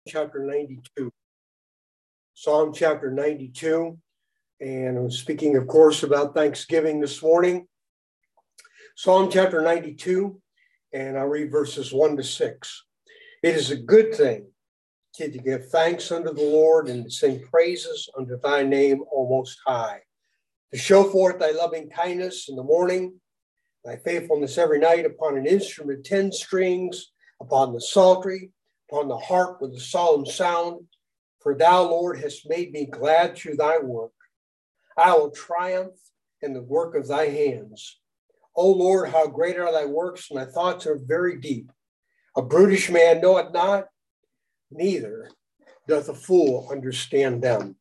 chapter 92. Psalm chapter 92. And I'm speaking, of course, about Thanksgiving this morning. Psalm chapter 92, and I'll read verses 1 to 6. It is a good thing to give thanks unto the Lord and to sing praises unto thy name, O Most High, to show forth thy loving kindness in the morning, thy faithfulness every night upon an instrument 10 strings, upon the psaltery, upon the harp with a solemn sound. For thou, Lord, hast made me glad through thy work. I will triumph in the work of thy hands. O Lord, how great are thy works, and thy thoughts are very deep. A brutish man knoweth not, neither doth a fool understand them.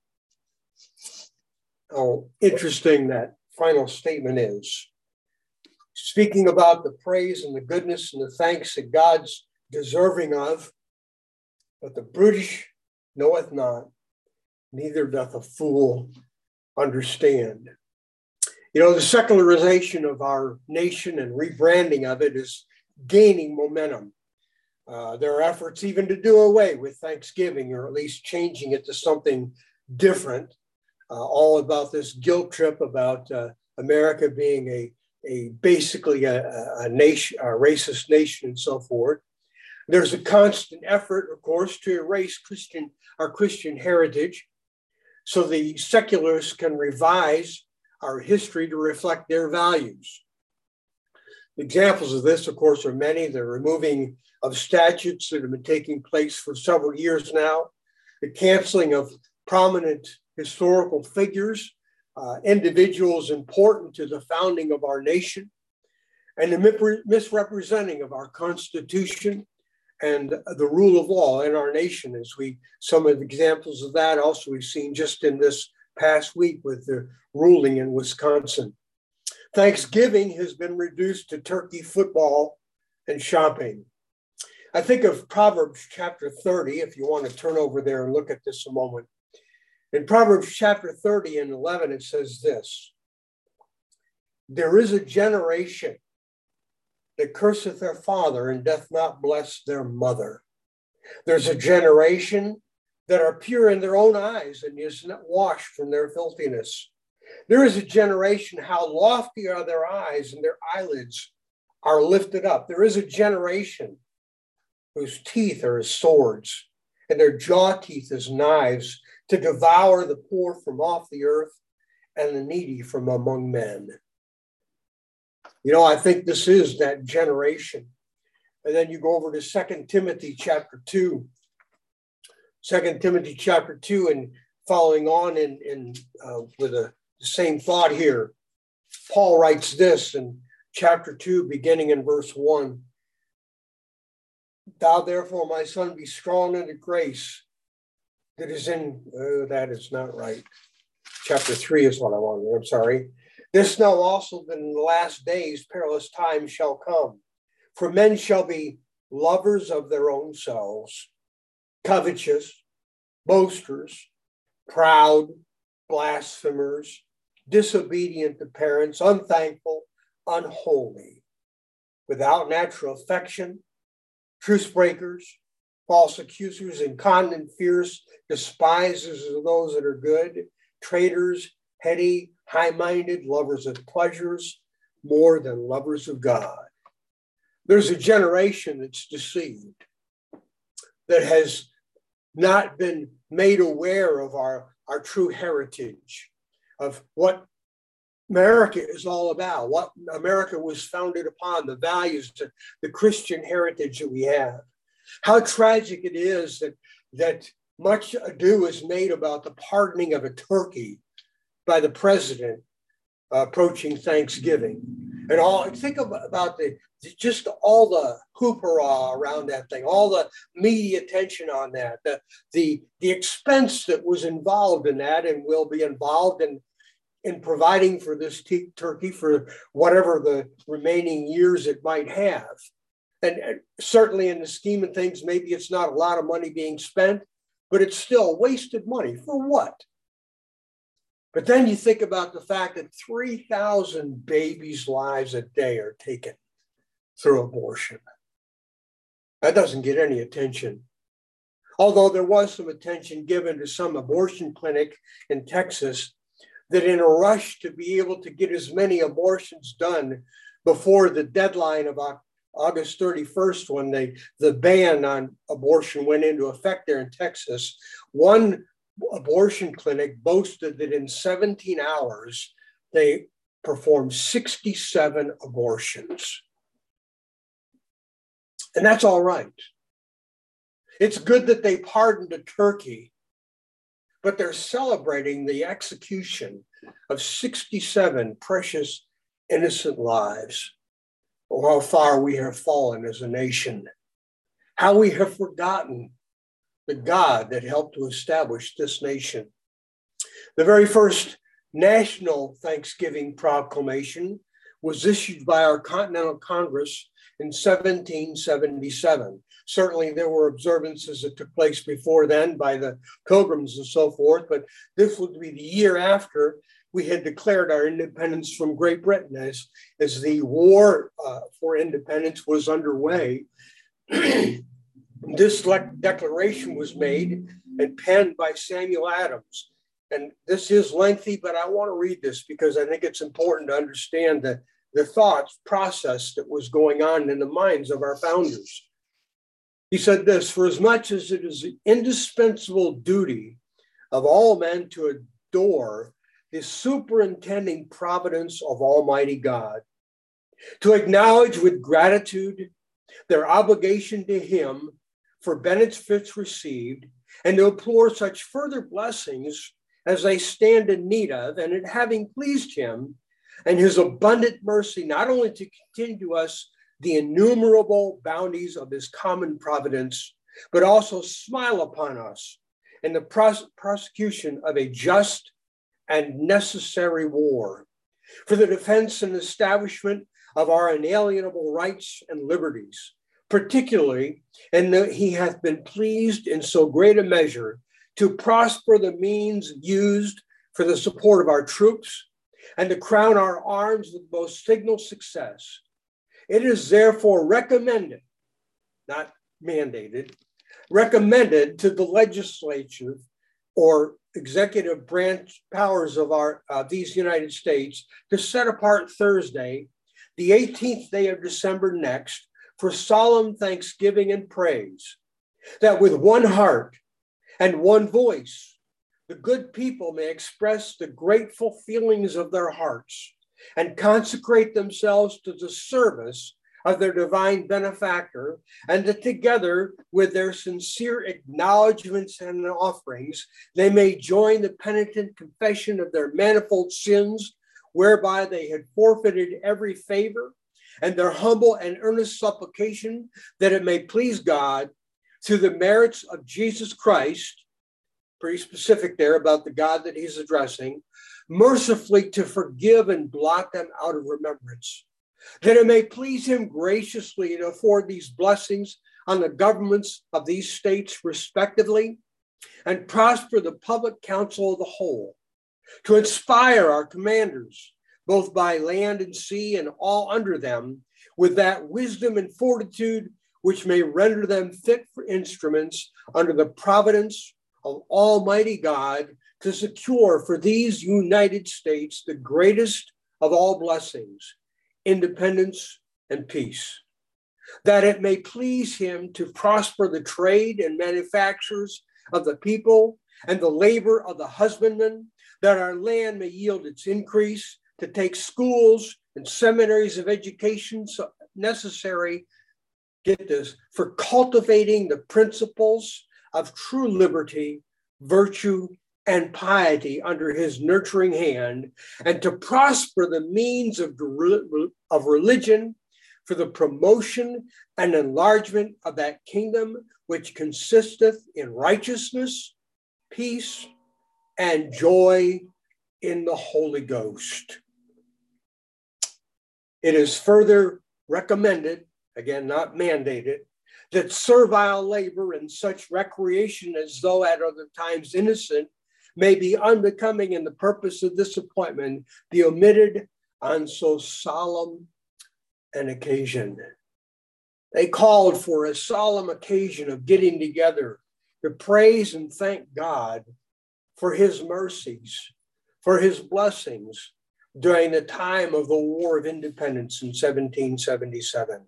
How interesting that final statement is. Speaking about the praise and the goodness and the thanks that God's deserving of, but the brutish knoweth not, neither doth a fool understand. You know, the secularization of our nation and rebranding of it is gaining momentum. There are efforts even to do away with Thanksgiving, or at least changing it to something different. All about this guilt trip about America being basically a nation, a racist nation, and so forth. There's a constant effort, of course, to erase our Christian heritage, so the secularists can revise our history to reflect their values. Examples of this, of course, are many. The removing of statutes that have been taking place for several years now, the canceling of prominent historical figures, individuals important to the founding of our nation, and the misrepresenting of our Constitution and the rule of law in our nation. Some of the examples of that also we've seen just in this past week with the ruling in Wisconsin. Thanksgiving has been reduced to turkey, football, and shopping. I think of Proverbs chapter 30, if you want to turn over there and look at this a moment. In Proverbs chapter 30 and 11, it says this: there is a generation that curseth their father and doth not bless their mother. There's a generation that are pure in their own eyes and is not washed from their filthiness. There is a generation, how lofty are their eyes, and their eyelids are lifted up. There is a generation whose teeth are as swords, and their jaw teeth as knives, to devour the poor from off the earth and the needy from among men. You know, I think this is that generation. And then you go over to 2 Timothy chapter 2. 2 Timothy chapter 2, and following on with the same thought here. Paul writes this in chapter 2, beginning in verse 1. Thou therefore, my son, be strong in the grace that is in, that is not right. Chapter 3 is what I wanted. I'm sorry. This know also that in the last days perilous times shall come. For men shall be lovers of their own selves, covetous, boasters, proud, blasphemers, disobedient to parents, unthankful, unholy, without natural affection, truce breakers, false accusers, incontinent, fierce, despisers of those that are good, traitors, heady, high-minded, lovers of pleasures more than lovers of God. There's a generation that's deceived, that has not been made aware of our true heritage, of what America is all about, what America was founded upon, the values, the Christian heritage that we have. How tragic it is that much ado is made about the pardoning of a turkey by the president approaching Thanksgiving. And think about just all the hoopla around that thing, all the media attention on that, the expense that was involved in that and will be involved in providing for this turkey for whatever the remaining years it might have. And certainly in the scheme of things, maybe it's not a lot of money being spent, but it's still wasted money. For what? But then you think about the fact that 3,000 babies' lives a day are taken through abortion. That doesn't get any attention. Although there was some attention given to some abortion clinic in Texas that in a rush to be able to get as many abortions done before the deadline of August 31st, when the ban on abortion went into effect there in Texas, one abortion clinic boasted that in 17 hours, they performed 67 abortions. And that's all right. It's good that they pardoned a turkey, but they're celebrating the execution of 67 precious, innocent lives. Oh, how far we have fallen as a nation. How we have forgotten the God that helped to establish this nation. The very first national Thanksgiving proclamation was issued by our Continental Congress in 1777. Certainly there were observances that took place before then by the Pilgrims and so forth, but this would be the year after we had declared our independence from Great Britain. As the war for independence was underway, this declaration was made and penned by Samuel Adams. And this is lengthy, but I want to read this because I think it's important to understand the thought process that was going on in the minds of our founders. He said this: "For as much as it is the indispensable duty of all men to adore the superintending providence of Almighty God, to acknowledge with gratitude their obligation to Him for benefits received, and to implore such further blessings as they stand in need of, and it having pleased Him and His abundant mercy, not only to continue to us the innumerable bounties of His common providence, but also smile upon us in the prosecution of a just and necessary war, for the defense and establishment of our inalienable rights and liberties, particularly in that He hath been pleased in so great a measure to prosper the means used for the support of our troops and to crown our arms with most signal success. It is therefore recommended, not mandated, recommended to the legislature or executive branch powers of these United States to set apart Thursday, the 18th day of December next, for solemn thanksgiving and praise, that with one heart and one voice, the good people may express the grateful feelings of their hearts and consecrate themselves to the service of their divine benefactor, and that together with their sincere acknowledgments and offerings, they may join the penitent confession of their manifold sins, whereby they had forfeited every favor, and their humble and earnest supplication that it may please God, through the merits of Jesus Christ, pretty specific there about the God that He's addressing, mercifully to forgive and blot them out of remembrance, that it may please Him graciously to afford these blessings on the governments of these states respectively, and prosper the public council of the whole, to inspire our commanders, both by land and sea and all under them, with that wisdom and fortitude which may render them fit for instruments under the providence of Almighty God, to secure for these United States the greatest of all blessings, independence and peace, that it may please Him to prosper the trade and manufactures of the people and the labor of the husbandman, that our land may yield its increase, to take schools and seminaries of education necessary, get this, for cultivating the principles of true liberty, virtue, and piety under His nurturing hand, and to prosper the means of religion for the promotion and enlargement of that kingdom which consisteth in righteousness, peace, and joy in the Holy Ghost. It is further recommended, again, not mandated, that servile labor and such recreation as though at other times innocent may be unbecoming in the purpose of this appointment be omitted on so solemn an occasion. They called for a solemn occasion of getting together to praise and thank God for his mercies, for his blessings during the time of the War of Independence in 1777.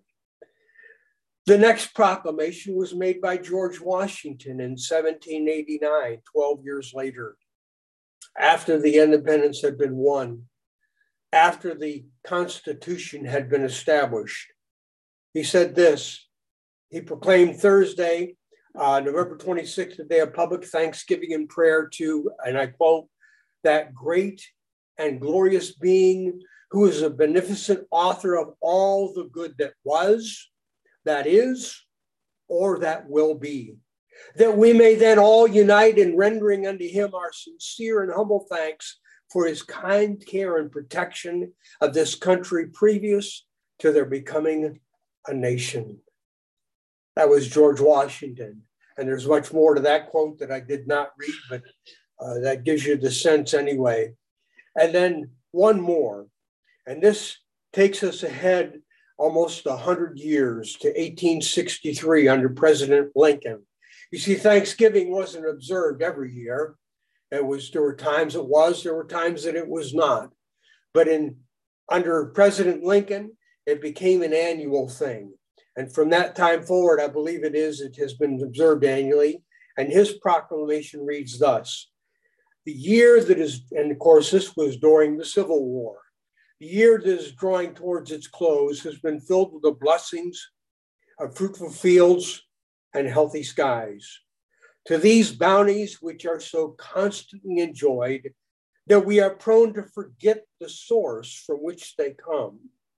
The next proclamation was made by George Washington in 1789, 12 years later, after the independence had been won, after the Constitution had been established. He said this. He proclaimed Thursday, November 26th, the day of public thanksgiving and prayer to, and I quote, that great and glorious being who is a beneficent author of all the good that was, that is, or that will be, that we may then all unite in rendering unto him our sincere and humble thanks for his kind care and protection of this country previous to their becoming a nation. That was George Washington. And there's much more to that quote that I did not read, but that gives you the sense anyway. And then one more, and this takes us ahead almost 100 years to 1863 under President Lincoln. You see, Thanksgiving wasn't observed every year. There were times it was, there were times that it was not. But under President Lincoln, it became an annual thing. And from that time forward, I believe it has been observed annually. And his proclamation reads thus: the year that is, and of course, this was during the Civil War, the year that is drawing towards its close has been filled with the blessings of fruitful fields and healthy skies. To these bounties, which are so constantly enjoyed, that we are prone to forget the source from which they come.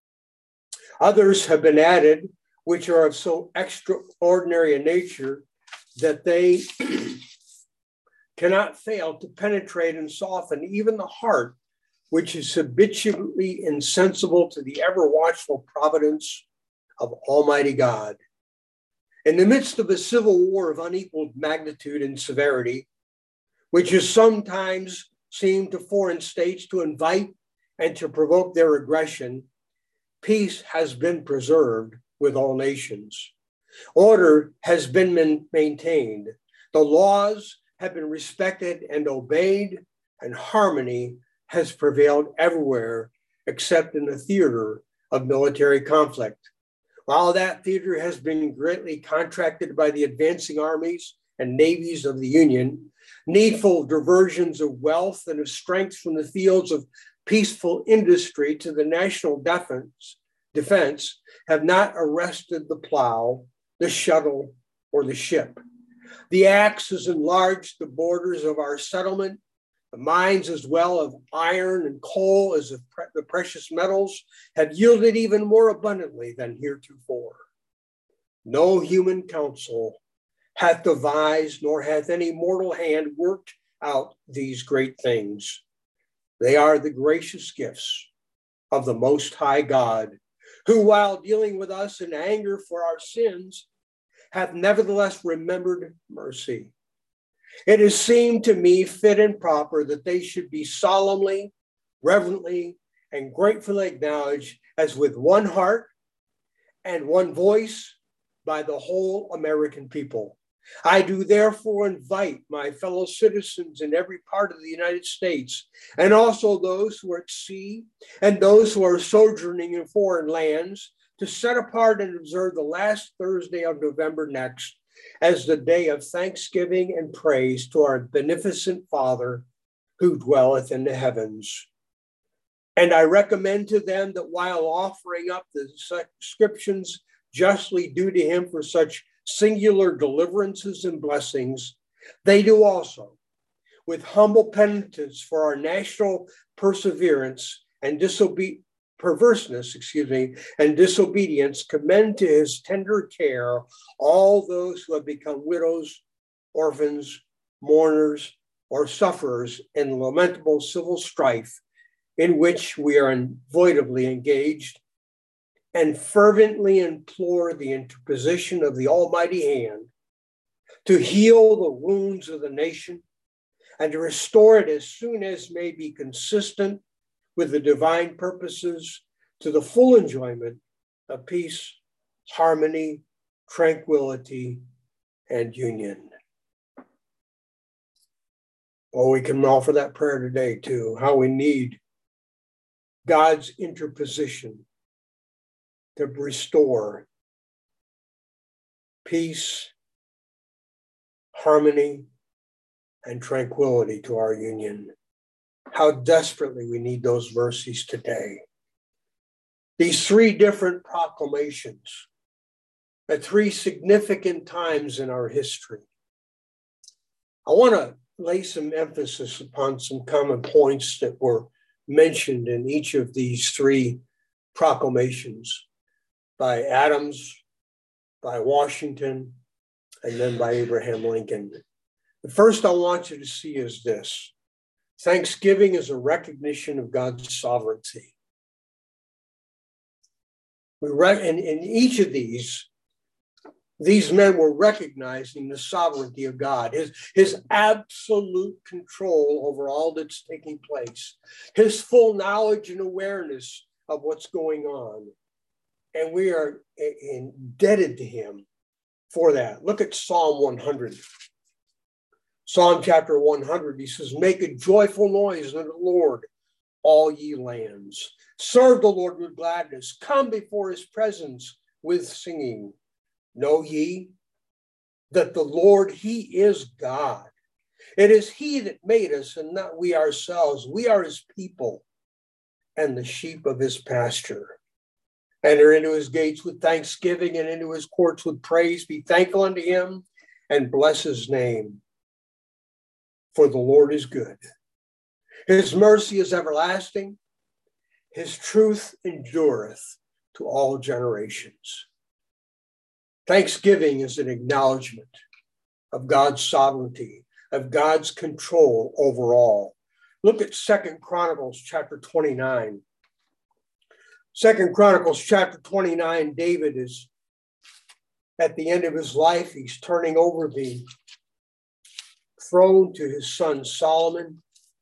Others have been added, which are of so extraordinary a nature that they cannot fail to penetrate and soften even the heart, which is habitually insensible to the ever-watchful providence of Almighty God. In the midst of a civil war of unequaled magnitude and severity, which has sometimes seemed to foreign states to invite and to provoke their aggression, peace has been preserved with all nations. Order has been maintained. The laws have been respected and obeyed, and harmony has prevailed everywhere except in the theater of military conflict. While that theater has been greatly contracted by the advancing armies and navies of the Union, needful diversions of wealth and of strength from the fields of peaceful industry to the national defense have not arrested the plow, the shuttle, or the ship. The axe has enlarged the borders of our settlement. The mines as well of iron and coal as of the precious metals have yielded even more abundantly than heretofore. No human counsel hath devised, nor hath any mortal hand worked out these great things. They are the gracious gifts of the Most High God, who, while dealing with us in anger for our sins, hath nevertheless remembered mercy. It has seemed to me fit and proper that they should be solemnly, reverently, and gratefully acknowledged as with one heart and one voice by the whole American people. I do therefore invite my fellow citizens in every part of the United States, and also those who are at sea and those who are sojourning in foreign lands, to set apart and observe the last Thursday of November next as the day of thanksgiving and praise to our beneficent Father who dwelleth in the heavens. And I recommend to them that while offering up the subscriptions justly due to him for such singular deliverances and blessings, they do also, with humble penitence for our national perseverance and perverseness, and disobedience, commend to his tender care all those who have become widows, orphans, mourners, or sufferers in lamentable civil strife in which we are unavoidably engaged, and fervently implore the interposition of the Almighty hand to heal the wounds of the nation and to restore it as soon as may be consistent with the divine purposes to the full enjoyment of peace, harmony, tranquility, and union. Oh, we can offer that prayer today too, how we need God's interposition to restore peace, harmony, and tranquility to our union. How desperately we need those mercies today. These three different proclamations at three significant times in our history. I want to lay some emphasis upon some common points that were mentioned in each of these three proclamations by Adams, by Washington, and then by Abraham Lincoln. The first I want you to see is this. Thanksgiving is a recognition of God's sovereignty. In each of these men were recognizing the sovereignty of God, his absolute control over all that's taking place, his full knowledge and awareness of what's going on. And we are indebted to him for that. Look at Psalm 100. Psalm chapter 100, he says, make a joyful noise unto the Lord, all ye lands. Serve the Lord with gladness. Come before his presence with singing. Know ye that the Lord, he is God. It is he that made us and not we ourselves. We are his people and the sheep of his pasture. Enter into his gates with thanksgiving and into his courts with praise. Be thankful unto him and bless his name. For the Lord is good. His mercy is everlasting. His truth endureth to all generations. Thanksgiving is an acknowledgement of God's sovereignty, of God's control over all. Look at 2 Chronicles chapter 29. 2 Chronicles chapter 29, David is at the end of his life. He's turning over the throne to his son Solomon.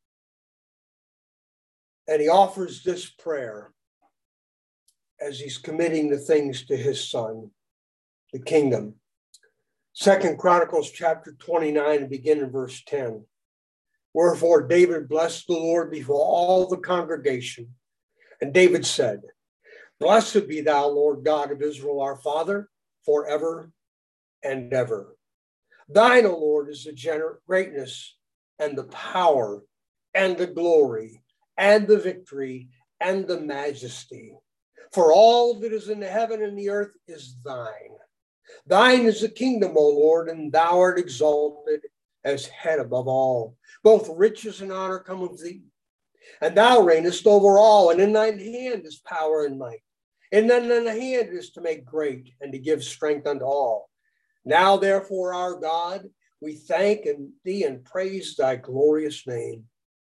And he offers this prayer as he's committing the things to his son, the kingdom. 2 Chronicles chapter 29, and begin in verse 10. Wherefore David blessed the Lord before all the congregation. And David said, blessed be thou, Lord God of Israel, our Father, forever and ever. Thine, O Lord, is the greatness and the power and the glory and the victory and the majesty. For all that is in the heaven and the earth is thine. Thine is the kingdom, O Lord, and thou art exalted as head above all. Both riches and honor come of thee. And thou reignest over all, and in thine hand is power and might. And then in the hand is to make great and to give strength unto all. Now, therefore, our God, we thank thee and praise thy glorious name.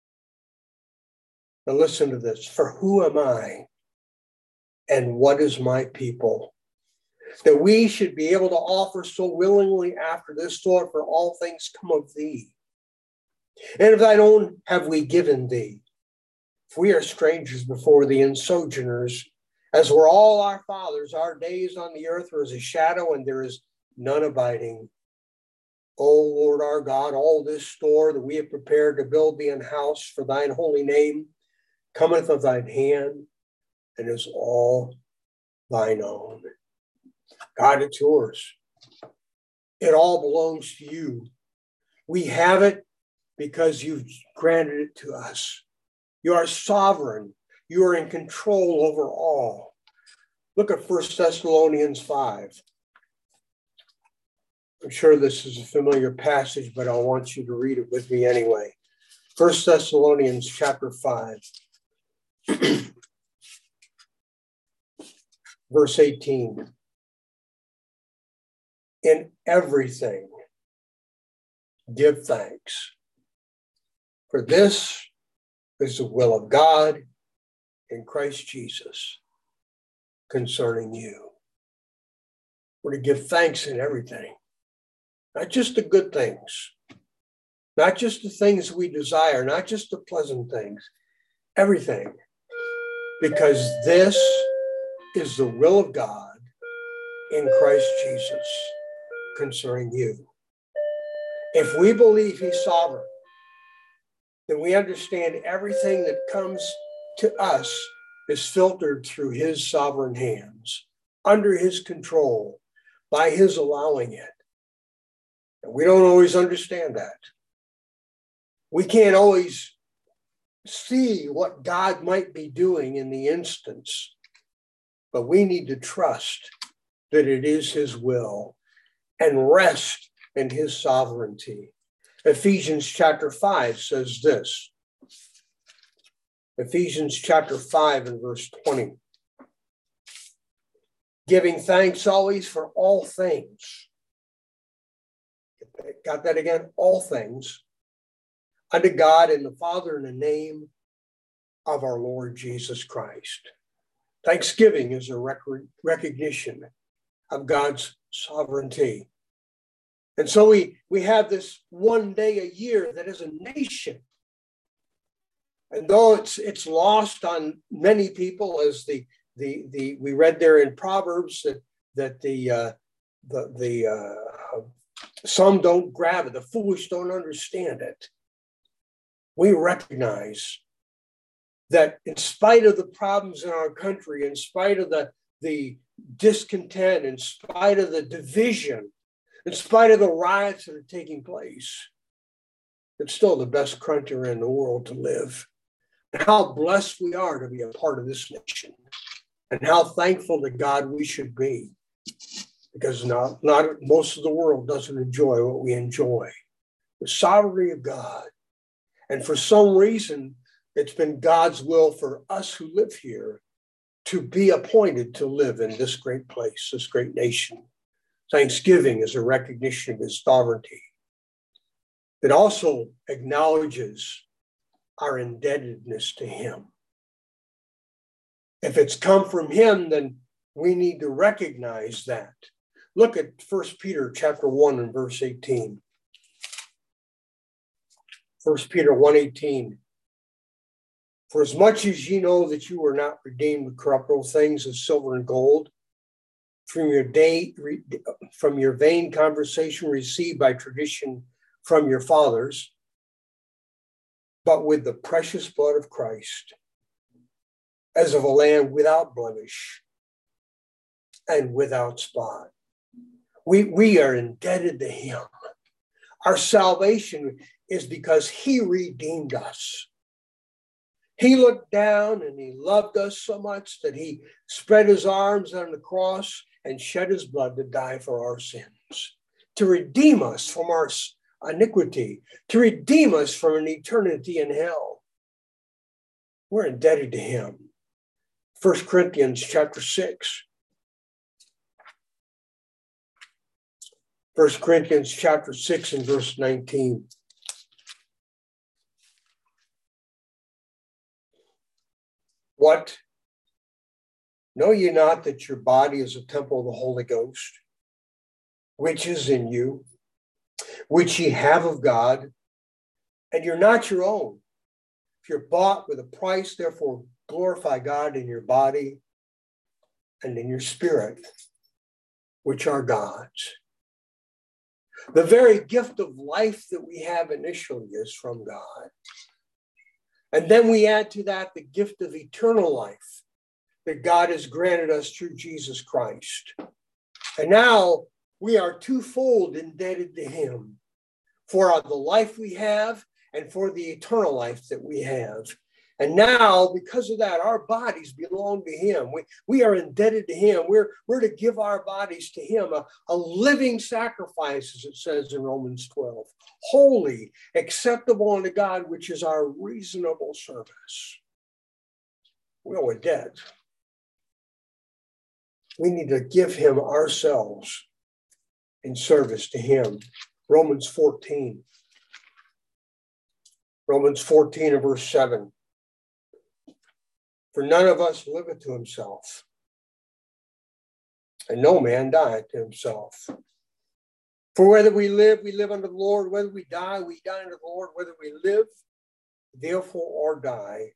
Now listen to this. For who am I and what is my people, that we should be able to offer so willingly after this sort? For all things come of thee, and of thine own have we given thee. For we are strangers before thee and sojourners, as were all our fathers. Our days on the earth are as a shadow, and there is none abiding. O Lord our God, all this store that we have prepared to build thee an house for thine holy name cometh of thine hand, and is all thine own. God, it's yours. It all belongs to you. We have it because you've granted it to us. You are sovereign. You are in control over all. Look at 1 Thessalonians 5. I'm sure this is a familiar passage, but I want you to read it with me anyway. 1 Thessalonians chapter 5, verse 18. In everything, give thanks, for this is the will of God in Christ Jesus concerning you. We're to give thanks in everything. Not just the good things, not just the things we desire, not just the pleasant things, everything. Because this is the will of God in Christ Jesus concerning you. If we believe he's sovereign, then we understand everything that comes to us is filtered through his sovereign hands, under his control, by his allowing it. And we don't always understand that. We can't always see what God might be doing in the instance, but we need to trust that it is his will and rest in his sovereignty. Ephesians chapter 5 says this. Ephesians chapter 5 and verse 20. Giving thanks always for all things. Got that again? All things. Unto God and the Father in the name of our Lord Jesus Christ. Thanksgiving is a recognition of God's sovereignty. And so we have this one day a year that is a nation. And though it's lost on many people, as we read there in Proverbs that the some don't grab it, the foolish don't understand it. We recognize that in spite of the problems in our country, in spite of the discontent, in spite of the division, in spite of the riots that are taking place, it's still the best country in the world to live. And how blessed we are to be a part of this nation. And how thankful to God we should be. Because not most of the world doesn't enjoy what we enjoy. The sovereignty of God. And for some reason, it's been God's will for us who live here to be appointed to live in this great place, this great nation. Thanksgiving is a recognition of his sovereignty. It also acknowledges our indebtedness to him. If it's come from him, then we need to recognize that. Look at 1 Peter chapter 1 and verse 18. 1 Peter 1:18. For as much as ye know that you were not redeemed with corruptible things as silver and gold, from your vain conversation received by tradition from your fathers, but with the precious blood of Christ, as of a lamb without blemish and without spot. We are indebted to him. Our salvation is because he redeemed us. He looked down and he loved us so much that he spread his arms on the cross and shed his blood to die for our sins, to redeem us from our iniquity, to redeem us from an eternity in hell. We're indebted to him. 1 Corinthians chapter 6. 1 Corinthians chapter 6 and verse 19. What? Know ye not that your body is a temple of the Holy Ghost, which is in you, which ye have of God, and you're not your own? If you're bought with a price, therefore glorify God in your body and in your spirit, which are God's. The very gift of life that we have initially is from God. And then we add to that the gift of eternal life that God has granted us through Jesus Christ. And now we are twofold indebted to him for the life we have and for the eternal life that we have. And now, because of that, our bodies belong to him. We are indebted to him. We're to give our bodies to him, a living sacrifice, as it says in Romans 12. Holy, acceptable unto God, which is our reasonable service. We owe a debt. We need to give him ourselves in service to him. Romans 14. Romans 14 and verse 7. For none of us liveth to himself, and no man dieth to himself. For whether we live unto the Lord. Whether we die unto the Lord. Whether we live, therefore, or die,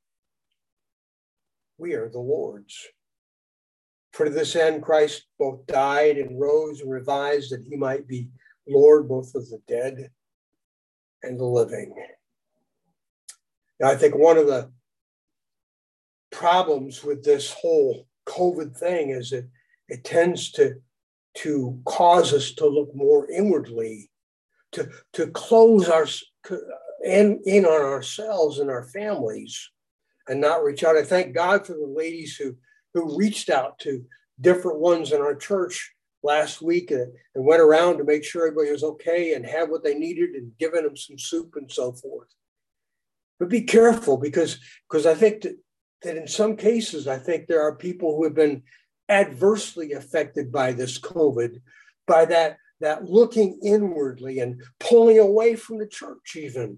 we are the Lord's. For to this end Christ both died and rose and revised, that he might be Lord both of the dead and the living. I think one of the problems with this whole COVID thing is that it tends to cause us to look more inwardly, to close in on ourselves and our families and not reach out. I thank God for the ladies who reached out to different ones in our church last week and went around to make sure everybody was okay and had what they needed and giving them some soup and so forth. But be careful because I think that in some cases, I think there are people who have been adversely affected by this COVID, by that looking inwardly and pulling away from the church even.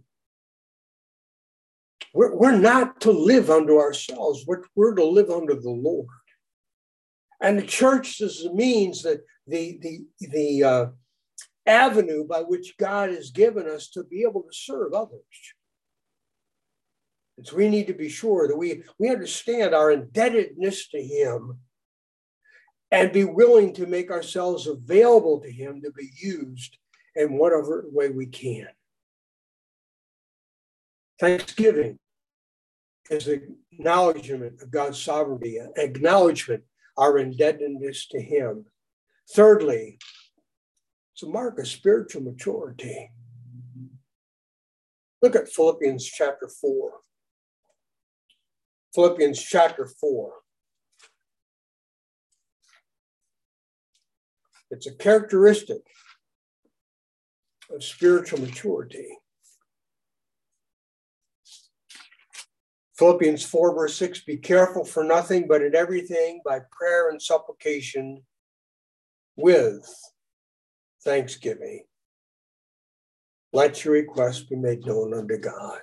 We're not to live unto ourselves. We're to live unto the Lord. And the church is the means that the avenue by which God has given us to be able to serve others. And so we need to be sure that we understand our indebtedness to him and be willing to make ourselves available to him to be used in whatever way we can. Thanksgiving is an acknowledgement of God's sovereignty, an acknowledgement our indebtedness to him. Thirdly, it's a mark of spiritual maturity. Look at Philippians chapter 4. Philippians chapter 4. It's a characteristic of spiritual maturity. Philippians 4 verse 6, be careful for nothing, but in everything by prayer and supplication with thanksgiving. Let your requests be made known unto God.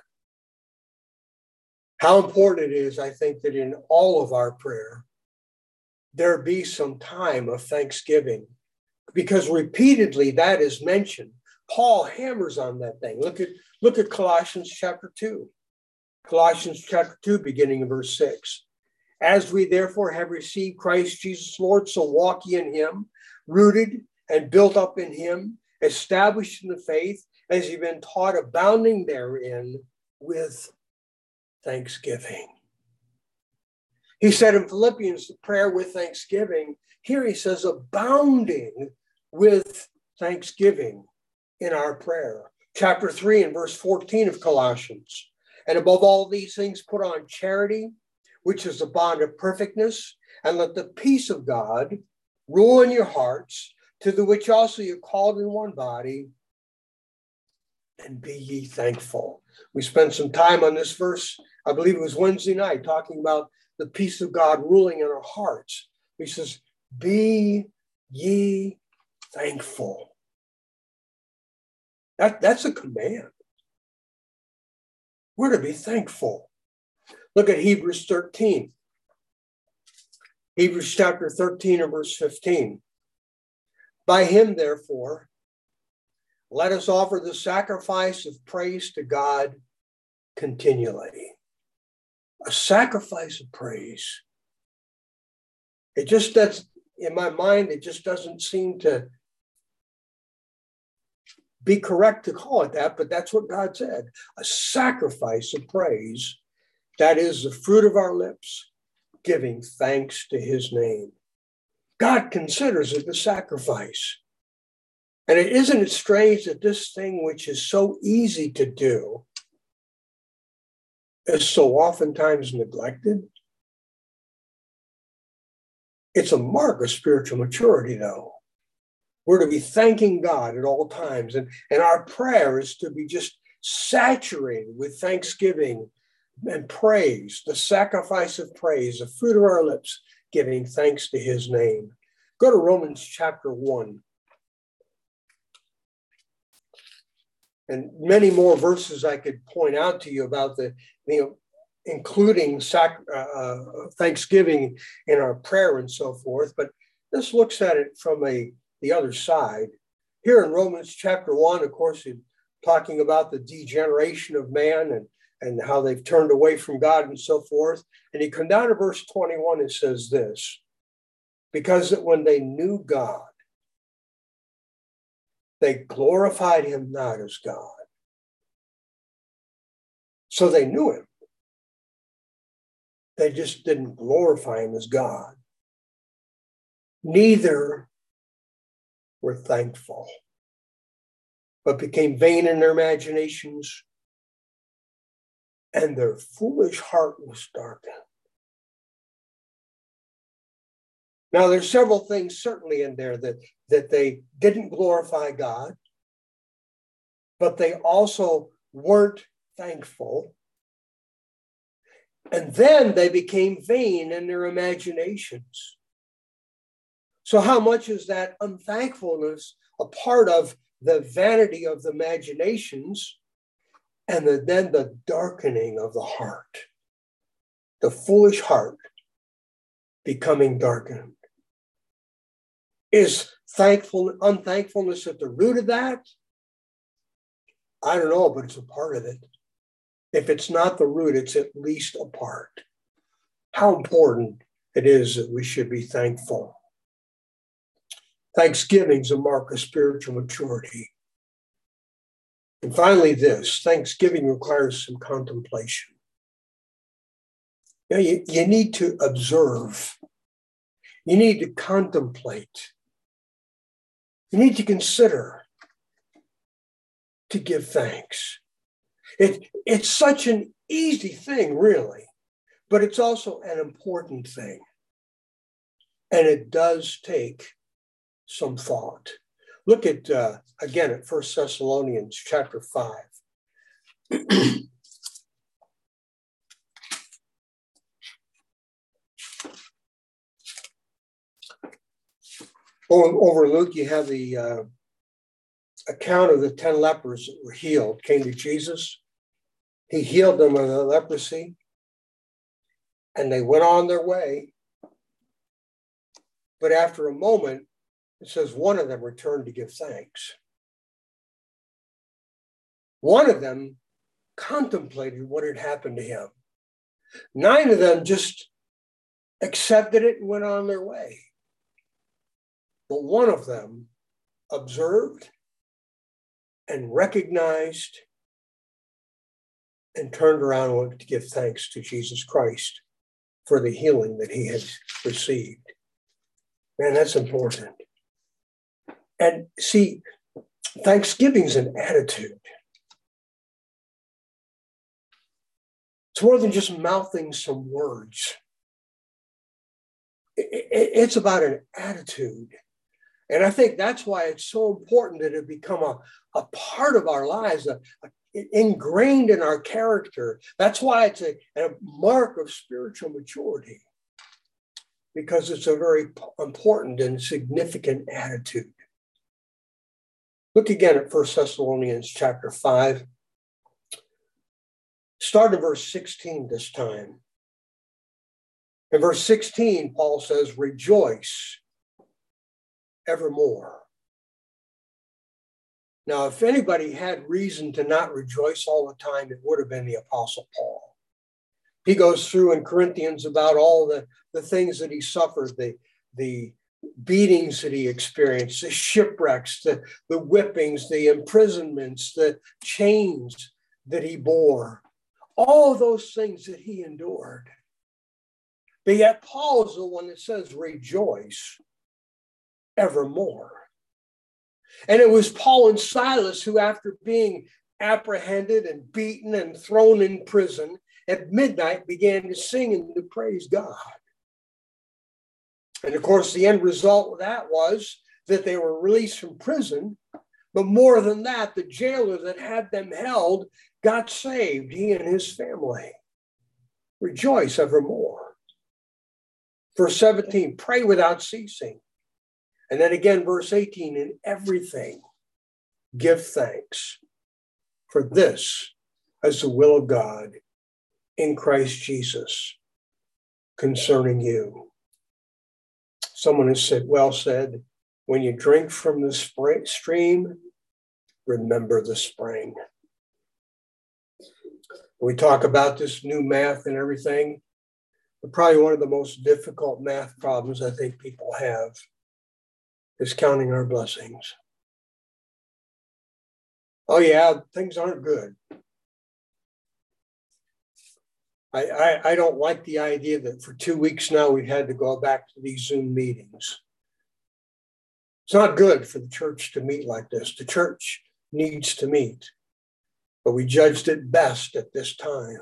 How important it is, I think, that in all of our prayer, there be some time of thanksgiving, because repeatedly that is mentioned. Paul hammers on that thing. Look at Colossians chapter 2. Colossians chapter 2, beginning in verse 6. As we therefore have received Christ Jesus Lord, so walk ye in him, rooted and built up in him, established in the faith, as you've been taught, abounding therein with thanksgiving. He said in Philippians, the prayer with thanksgiving. Here he says, abounding with thanksgiving in our prayer. Chapter 3 and verse 14 of Colossians. And above all these things, put on charity, which is the bond of perfectness, and let the peace of God rule in your hearts, to the which also you're called in one body, and be ye thankful. We spent some time on this verse, I believe it was Wednesday night, talking about the peace of God ruling in our hearts. He says, be ye thankful. That's a command. We're to be thankful. Look at Hebrews 13. Hebrews chapter 13 and verse 15. By him, therefore, let us offer the sacrifice of praise to God continually. A sacrifice of praise. It just does, in my mind, it just doesn't seem to be correct to call it that, but that's what God said. A sacrifice of praise, that is the fruit of our lips, giving thanks to his name. God considers it a sacrifice. And isn't it strange that this thing which is so easy to do is so oftentimes neglected? It's a mark of spiritual maturity, though. We're to be thanking God at all times. And our prayer is to be just saturated with thanksgiving and praise, the sacrifice of praise, the fruit of our lips, giving thanks to his name. Go to Romans chapter 1. And many more verses I could point out to you about including thanksgiving in our prayer and so forth. But this looks at it from the other side. Here in Romans chapter 1, of course, he's talking about the degeneration of man and how they've turned away from God and so forth. And he comes down to verse 21 and says this, because that when they knew God, they glorified him not as God. So they knew him. They just didn't glorify him as God. Neither were thankful, but became vain in their imaginations, and their foolish heart was darkened. Now, there's several things certainly in there that they didn't glorify God, but they also weren't thankful. And then they became vain in their imaginations. So how much is that unthankfulness a part of the vanity of the imaginations and then the darkening of the heart? The foolish heart becoming darkened. Is unthankfulness at the root of that? I don't know, but it's a part of it. If it's not the root, it's at least a part. How important it is that we should be thankful. Thanksgiving is a mark of spiritual maturity. And finally, this, thanksgiving requires some contemplation. You need to observe. You need to contemplate. You need to consider, to give thanks. It's such an easy thing, really, but it's also an important thing. And it does take some thought. Look at, again, at 1 Thessalonians chapter 5. Over Luke, you have the account of the 10 lepers that were healed, came to Jesus. He healed them of the leprosy, and they went on their way. But after a moment, it says one of them returned to give thanks. One of them contemplated what had happened to him. 9 of them just accepted it and went on their way. But one of them observed and recognized and turned around and went to give thanks to Jesus Christ for the healing that he had received. Man, that's important. And see, Thanksgiving's an attitude. It's more than just mouthing some words. It's about an attitude. And I think that's why it's so important that it become a part of our lives, ingrained in our character. That's why it's a mark of spiritual maturity, because it's a very important and significant attitude. Look again at 1 Thessalonians chapter 5. Start in verse 16 this time. In verse 16, Paul says, rejoice evermore. Now, if anybody had reason to not rejoice all the time, it would have been the Apostle Paul. He goes through in Corinthians about all the things that he suffered, the beatings that he experienced, the shipwrecks, the whippings, the imprisonments, the chains that he bore, all those things that he endured. But yet Paul is the one that says, rejoice evermore. And it was Paul and Silas who, after being apprehended and beaten and thrown in prison, at midnight began to sing and to praise God. And of course, the end result of that was that they were released from prison. But more than that, the jailer that had them held got saved, he and his family. Rejoice evermore. Verse 17, pray without ceasing. And then again, verse 18, in everything, give thanks. For this is the will of God in Christ Jesus concerning you. Someone has said, well said, when you drink from the stream, remember the spring. We talk about this new math and everything, but probably one of the most difficult math problems I think people have is counting our blessings. Oh yeah, things aren't good. I don't like the idea that for 2 weeks now we've had to go back to these Zoom meetings. It's not good for the church to meet like this. The church needs to meet, but we judged it best at this time.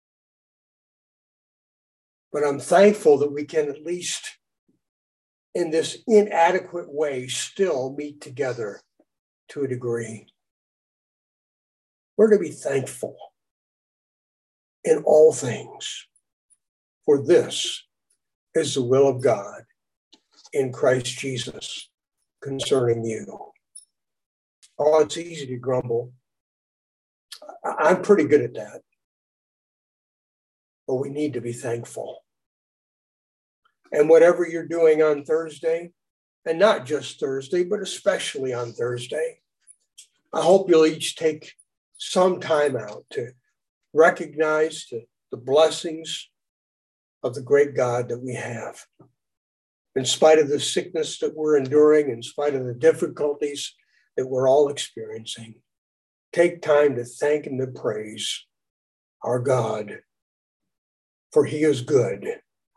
But I'm thankful that we can, at least in this inadequate way, still meet together to a degree. We're to be thankful in all things, for this is the will of God in Christ Jesus concerning you. Oh, it's easy to grumble. I'm pretty good at that. But we need to be thankful. And whatever you're doing on Thursday, and not just Thursday, but especially on Thursday, I hope you'll each take some time out to recognize the blessings of the great God that we have. In spite of the sickness that we're enduring, in spite of the difficulties that we're all experiencing, take time to thank and to praise our God, for he is good.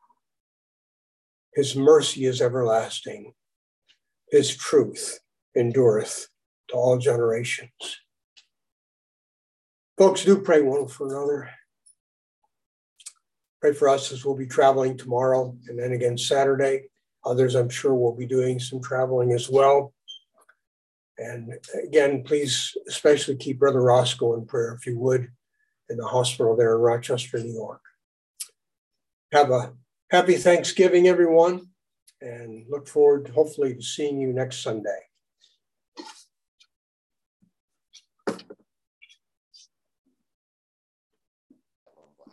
His mercy is everlasting. His truth endureth to all generations. Folks, do pray one for another. Pray for us as we'll be traveling tomorrow and then again Saturday. Others, I'm sure, will be doing some traveling as well. And again, please especially keep Brother Roscoe in prayer, if you would, in the hospital there in Rochester, New York. Have a happy Thanksgiving, everyone, and look forward, hopefully, to seeing you next Sunday.